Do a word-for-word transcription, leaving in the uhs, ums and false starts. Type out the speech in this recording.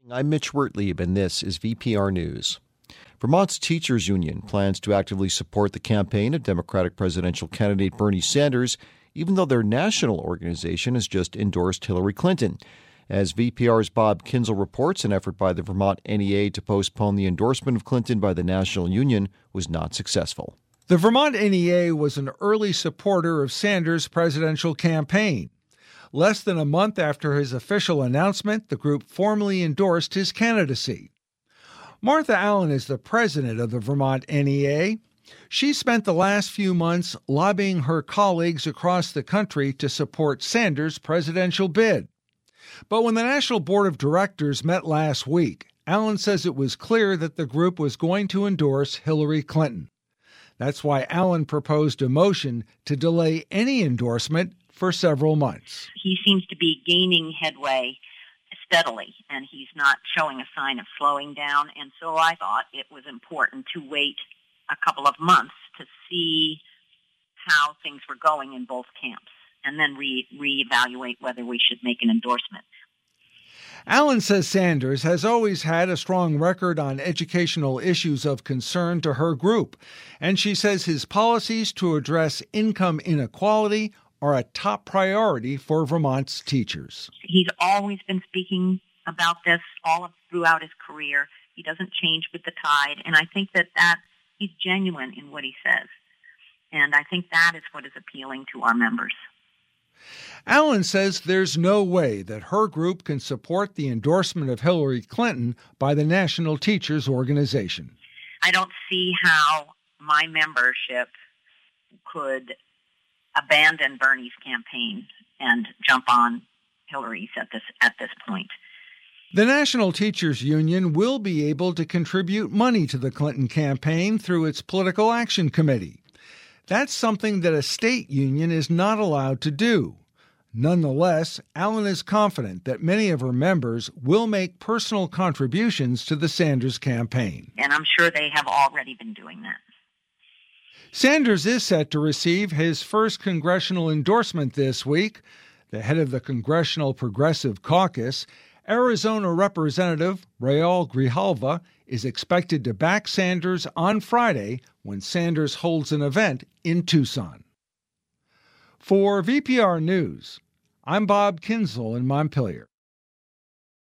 I'm Mitch Wertlieb, and this is V P R News. Vermont's Teachers Union plans to actively support the campaign of Democratic presidential candidate Bernie Sanders, even though their national organization has just endorsed Hillary Clinton. As V P R's Bob Kinzel reports, an effort by the Vermont N E A to postpone the endorsement of Clinton by the National Union was not successful. The Vermont N E A was an early supporter of Sanders' presidential campaign. Less than a month after his official announcement, the group formally endorsed his candidacy. Martha Allen is the president of the Vermont N E A. She spent the last few months lobbying her colleagues across the country to support Sanders' presidential bid. But when the National Board of Directors met last week, Allen says it was clear that the group was going to endorse Hillary Clinton. That's why Allen proposed a motion to delay any endorsement for several months. He seems to be gaining headway steadily, and he's not showing a sign of slowing down. And so I thought it was important to wait a couple of months to see how things were going in both camps, and then re- reevaluate whether we should make an endorsement. Allen says Sanders has always had a strong record on educational issues of concern to her group, and she says his policies to address income inequality are a top priority for Vermont's teachers. He's always been speaking about this all of, throughout his career. He doesn't change with the tide, and I think that, that he's genuine in what he says. And I think that is what is appealing to our members. Allen says there's no way that her group can support the endorsement of Hillary Clinton by the National Teachers Organization. I don't see how my membership could abandon Bernie's campaign and jump on Hillary's at this at this point. The National Teachers Union will be able to contribute money to the Clinton campaign through its Political Action Committee. That's something that a state union is not allowed to do. Nonetheless, Allen is confident that many of her members will make personal contributions to the Sanders campaign. And I'm sure they have already been doing that. Sanders is set to receive his first congressional endorsement this week. The head of the Congressional Progressive Caucus, Arizona Representative Raul Grijalva, is expected to back Sanders on Friday when Sanders holds an event in Tucson. For V P R News, I'm Bob Kinzel in Montpelier.